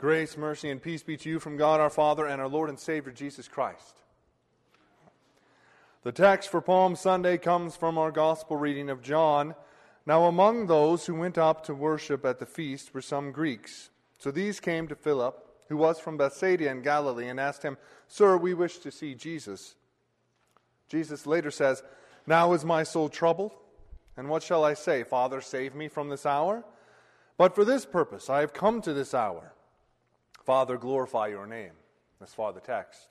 Grace, mercy, and peace be to you from God our Father and our Lord and Savior Jesus Christ. The text for Palm Sunday comes from our gospel reading of John. Now among those who went up to worship at the feast were some Greeks. So these came to Philip, who was from Bethsaida in Galilee, and asked him, "Sir, we wish to see Jesus." Jesus later says, "Now is my soul troubled, and what shall I say? Father, save me from this hour? But for this purpose I have come to this hour. Father, glorify your name." That's far the text.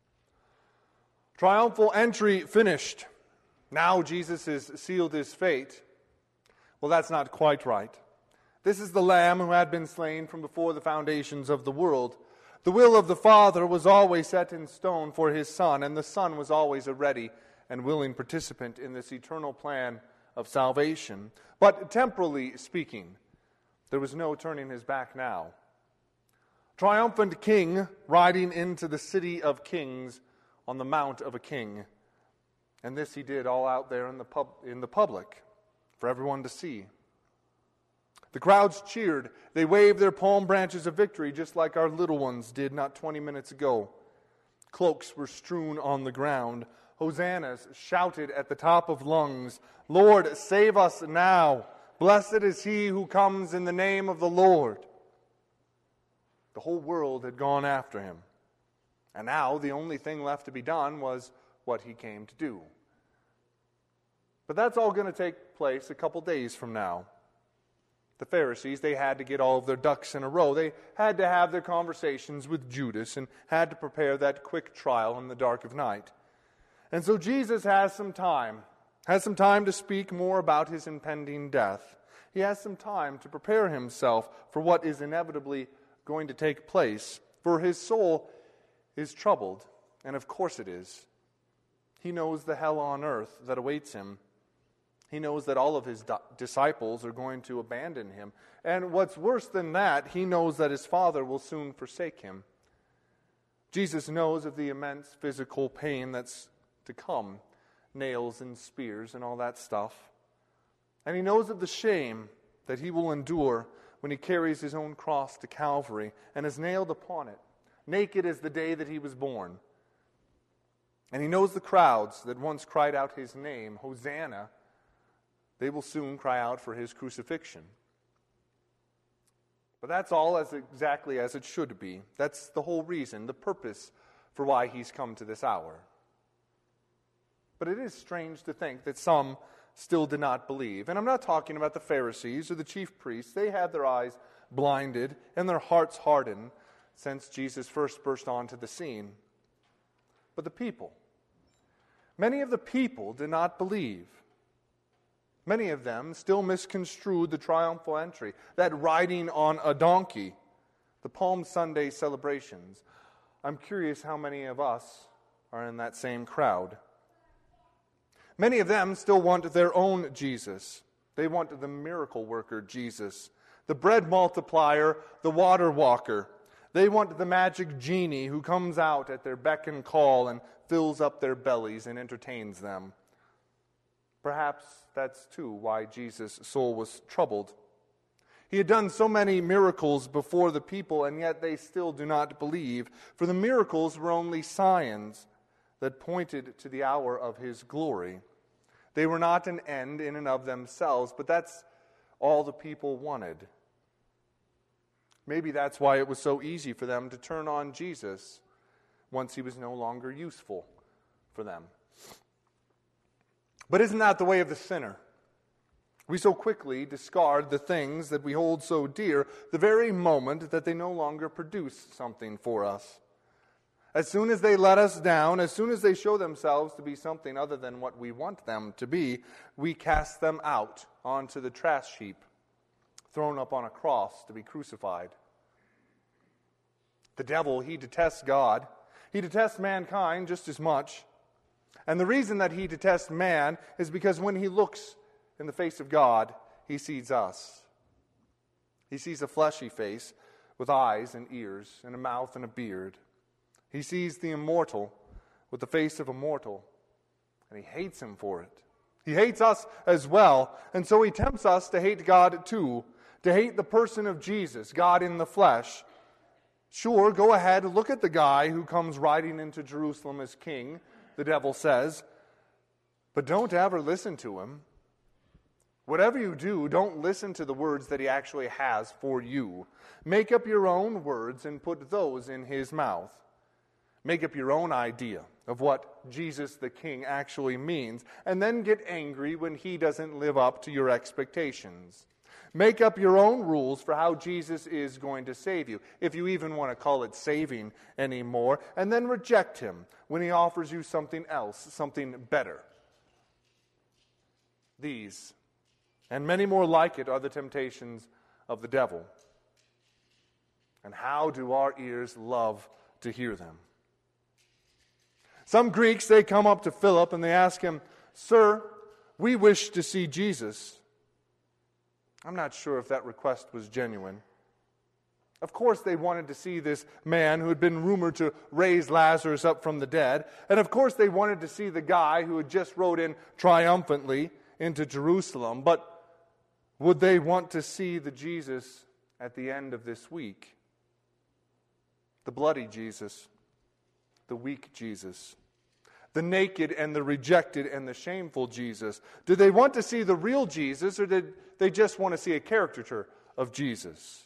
Triumphal entry finished. Now Jesus has sealed his fate. Well, that's not quite right. This is the Lamb who had been slain from before the foundations of the world. The will of the Father was always set in stone for his Son, and the Son was always a ready and willing participant in this eternal plan of salvation. But temporally speaking, there was no turning his back now. Triumphant King riding into the city of kings on the mount of a king. And this he did all out there in the public for everyone to see. The crowds cheered. They waved their palm branches of victory just like our little ones did not 20 minutes ago. Cloaks were strewn on the ground. Hosannas shouted at the top of lungs. "Lord, save us now. Blessed is he who comes in the name of the Lord." The whole world had gone after him. And now the only thing left to be done was what he came to do. But that's all going to take place a couple days from now. The Pharisees, they had to get all of their ducks in a row. They had to have their conversations with Judas and had to prepare that quick trial in the dark of night. And so Jesus has some time to speak more about his impending death. He has some time to prepare himself for what is inevitably going to take place, for his soul is troubled, and of course it is. He knows the hell on earth that awaits him. He knows that all of his disciples are going to abandon him. And what's worse than that, he knows that his Father will soon forsake him. Jesus knows of the immense physical pain that's to come, nails and spears and all that stuff. And he knows of the shame that he will endure when he carries his own cross to Calvary and is nailed upon it, naked as the day that he was born. And he knows the crowds that once cried out his name, Hosanna, they will soon cry out for his crucifixion. But that's all exactly as it should be. That's the whole reason, the purpose for why he's come to this hour. But it is strange to think that some still did not believe. And I'm not talking about the Pharisees or the chief priests. They had their eyes blinded and their hearts hardened since Jesus first burst onto the scene. But the people, many of the people did not believe. Many of them still misconstrued the triumphal entry, that riding on a donkey, the Palm Sunday celebrations. I'm curious how many of us are in that same crowd. Many of them still want their own Jesus. They want the miracle worker Jesus, the bread multiplier, the water walker. They want the magic genie who comes out at their beck and call and fills up their bellies and entertains them. Perhaps that's too why Jesus' soul was troubled. He had done so many miracles before the people, and yet they still do not believe, for the miracles were only signs that pointed to the hour of his glory. They were not an end in and of themselves, but that's all the people wanted. Maybe that's why it was so easy for them to turn on Jesus once he was no longer useful for them. But isn't that the way of the sinner? We so quickly discard the things that we hold so dear the very moment that they no longer produce something for us. As soon as they let us down, as soon as they show themselves to be something other than what we want them to be, we cast them out onto the trash heap, thrown up on a cross to be crucified. The devil, he detests God. He detests mankind just as much. And the reason that he detests man is because when he looks in the face of God, he sees us. He sees a fleshy face with eyes and ears and a mouth and a beard. He sees the immortal with the face of a mortal, and he hates him for it. He hates us as well, and so he tempts us to hate God too, to hate the person of Jesus, God in the flesh. Sure, go ahead, look at the guy who comes riding into Jerusalem as king, the devil says, but don't ever listen to him. Whatever you do, don't listen to the words that he actually has for you. Make up your own words and put those in his mouth. Make up your own idea of what Jesus the King actually means, and then get angry when he doesn't live up to your expectations. Make up your own rules for how Jesus is going to save you, if you even want to call it saving anymore, and then reject him when he offers you something else, something better. These, and many more like it, are the temptations of the devil. And how do our ears love to hear them? Some Greeks, they come up to Philip and they ask him, "Sir, we wish to see Jesus." I'm not sure if that request was genuine. Of course they wanted to see this man who had been rumored to raise Lazarus up from the dead. And of course they wanted to see the guy who had just rode in triumphantly into Jerusalem. But would they want to see the Jesus at the end of this week? The bloody Jesus, the weak Jesus, the naked and the rejected and the shameful Jesus. Did they want to see the real Jesus, or did they just want to see a caricature of Jesus?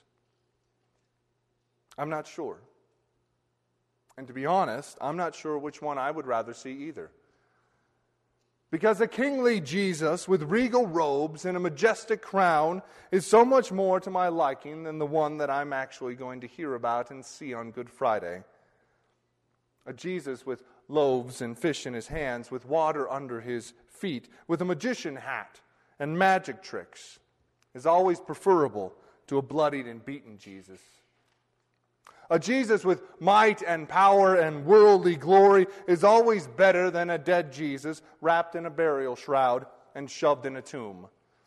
I'm not sure. And to be honest, I'm not sure which one I would rather see either. Because a kingly Jesus with regal robes and a majestic crown is so much more to my liking than the one that I'm actually going to hear about and see on Good Friday. A Jesus with loaves and fish in his hands, with water under his feet, with a magician hat and magic tricks, is always preferable to a bloodied and beaten Jesus. A Jesus with might and power and worldly glory is always better than a dead Jesus wrapped in a burial shroud and shoved in a tomb.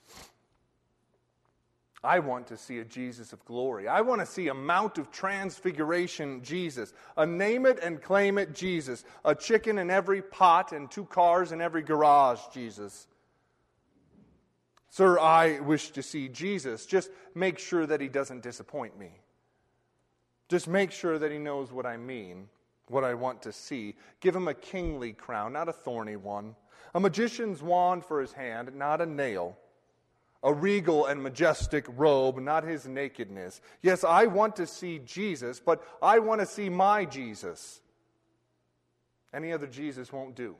I want to see a Jesus of glory. I want to see a Mount of Transfiguration Jesus, a name it and claim it Jesus, a chicken in every pot and 2 cars in every garage Jesus. Sir, I wish to see Jesus. Just make sure that he doesn't disappoint me. Just make sure that he knows what I mean, what I want to see. Give him a kingly crown, not a thorny one. A magician's wand for his hand, not a nail. A regal and majestic robe, not his nakedness. Yes, I want to see Jesus, but I want to see my Jesus. Any other Jesus won't do.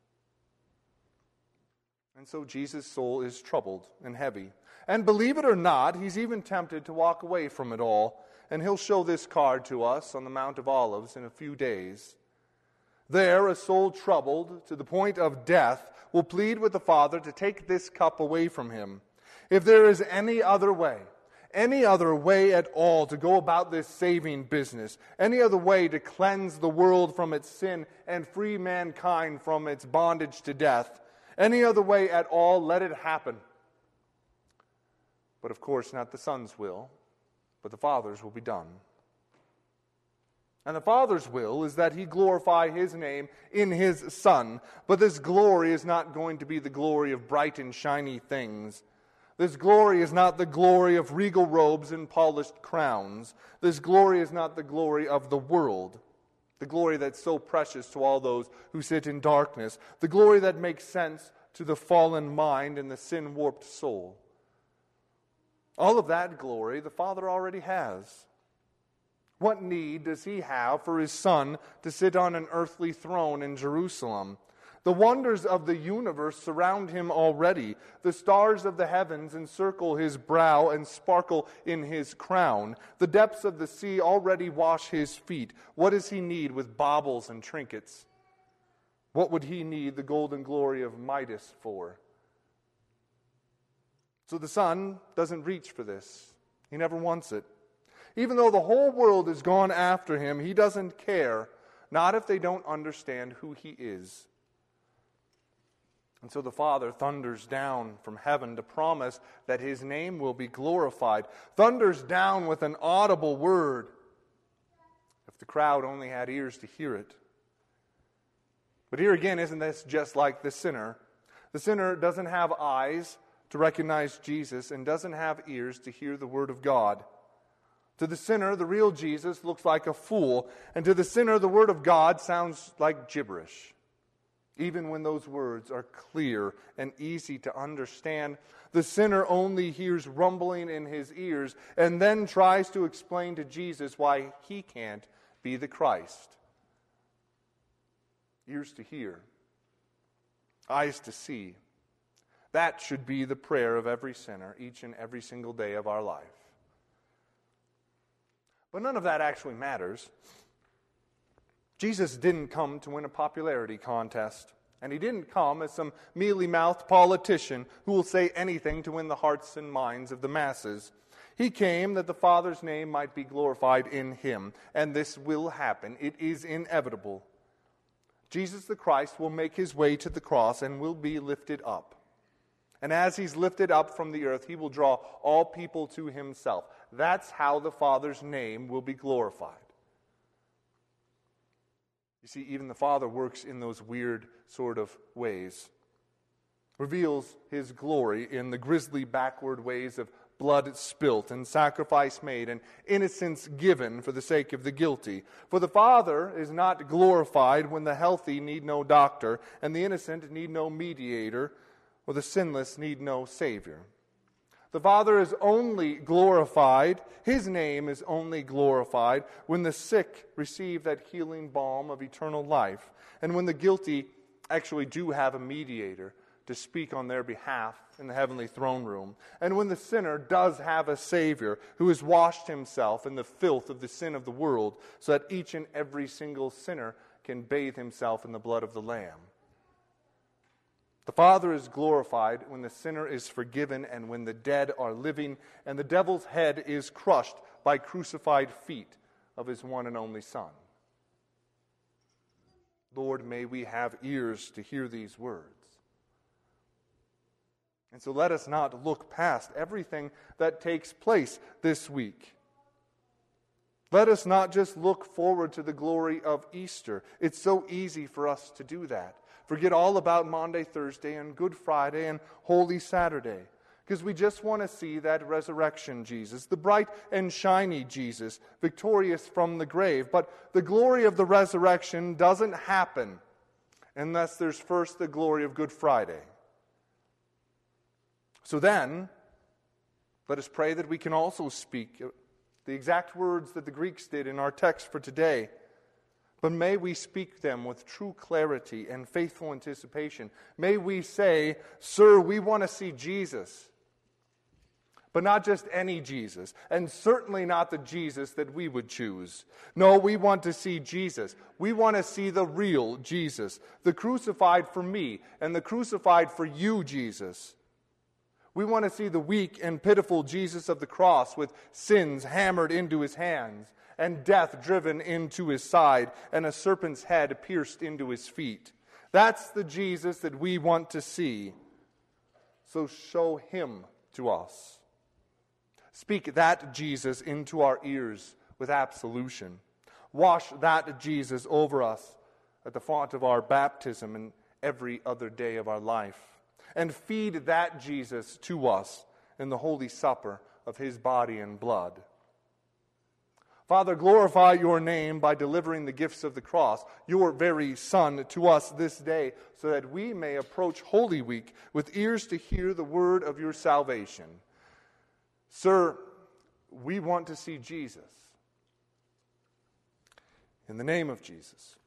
And so Jesus' soul is troubled and heavy. And believe it or not, he's even tempted to walk away from it all. And he'll show this card to us on the Mount of Olives in a few days. There, a soul troubled to the point of death will plead with the Father to take this cup away from him. If there is any other way at all to go about this saving business, any other way to cleanse the world from its sin and free mankind from its bondage to death, any other way at all, let it happen. But of course, not the Son's will, but the Father's will be done. And the Father's will is that he glorify his name in his Son. But this glory is not going to be the glory of bright and shiny things. This glory is not the glory of regal robes and polished crowns. This glory is not the glory of the world. The glory that's so precious to all those who sit in darkness. The glory that makes sense to the fallen mind and the sin-warped soul. All of that glory the Father already has. What need does he have for his Son to sit on an earthly throne in Jerusalem? The wonders of the universe surround him already. The stars of the heavens encircle his brow and sparkle in his crown. The depths of the sea already wash his feet. What does he need with baubles and trinkets? What would he need the golden glory of Midas for? So the Son doesn't reach for this. He never wants it. Even though the whole world has gone after him, he doesn't care, not if they don't understand who he is. And so the Father thunders down from heaven to promise that his name will be glorified. Thunders down with an audible word. If the crowd only had ears to hear it. But here again, isn't this just like the sinner? The sinner doesn't have eyes to recognize Jesus and doesn't have ears to hear the word of God. To the sinner, the real Jesus looks like a fool, and to the sinner, the Word of God sounds like gibberish. Even when those words are clear and easy to understand, the sinner only hears rumbling in his ears and then tries to explain to Jesus why he can't be the Christ. Ears to hear, eyes to see. That should be the prayer of every sinner each and every single day of our life. But none of that actually matters. Jesus didn't come to win a popularity contest, and he didn't come as some mealy-mouthed politician who will say anything to win the hearts and minds of the masses. He came that the Father's name might be glorified in him, and this will happen. It is inevitable. Jesus the Christ will make his way to the cross and will be lifted up. And as he's lifted up from the earth, he will draw all people to himself. That's how the Father's name will be glorified. You see, even the Father works in those weird sort of ways. Reveals his glory in the grisly backward ways of blood spilt and sacrifice made and innocence given for the sake of the guilty. For the Father is not glorified when the healthy need no doctor and the innocent need no mediator, or the sinless need no Savior. The Father is only glorified, his name is only glorified when the sick receive that healing balm of eternal life, and when the guilty actually do have a mediator to speak on their behalf in the heavenly throne room, and when the sinner does have a Savior who has washed himself in the filth of the sin of the world, so that each and every single sinner can bathe himself in the blood of the Lamb. The Father is glorified when the sinner is forgiven and when the dead are living and the devil's head is crushed by crucified feet of his one and only Son. Lord, may we have ears to hear these words. And so let us not look past everything that takes place this week. Let us not just look forward to the glory of Easter. It's so easy for us to do that. Forget all about Maundy, Thursday, and Good Friday, and Holy Saturday. Because we just want to see that resurrection Jesus, the bright and shiny Jesus, victorious from the grave. But the glory of the resurrection doesn't happen unless there's first the glory of Good Friday. So then, let us pray that we can also speak the exact words that the Greeks did in our text for today. But may we speak them with true clarity and faithful anticipation. May we say, "Sir, we want to see Jesus." But not just any Jesus, and certainly not the Jesus that we would choose. No, we want to see Jesus. We want to see the real Jesus, the crucified for me and the crucified for you Jesus. We want to see the weak and pitiful Jesus of the cross with sins hammered into his hands and death driven into his side and a serpent's head pierced into his feet. That's the Jesus that we want to see. So show him to us. Speak that Jesus into our ears with absolution. Wash that Jesus over us at the font of our baptism and every other day of our life. And feed that Jesus to us in the Holy Supper of his body and blood. Father, glorify your name by delivering the gifts of the cross, your very Son, to us this day, so that we may approach Holy Week with ears to hear the word of your salvation. Sir, we want to see Jesus. In the name of Jesus.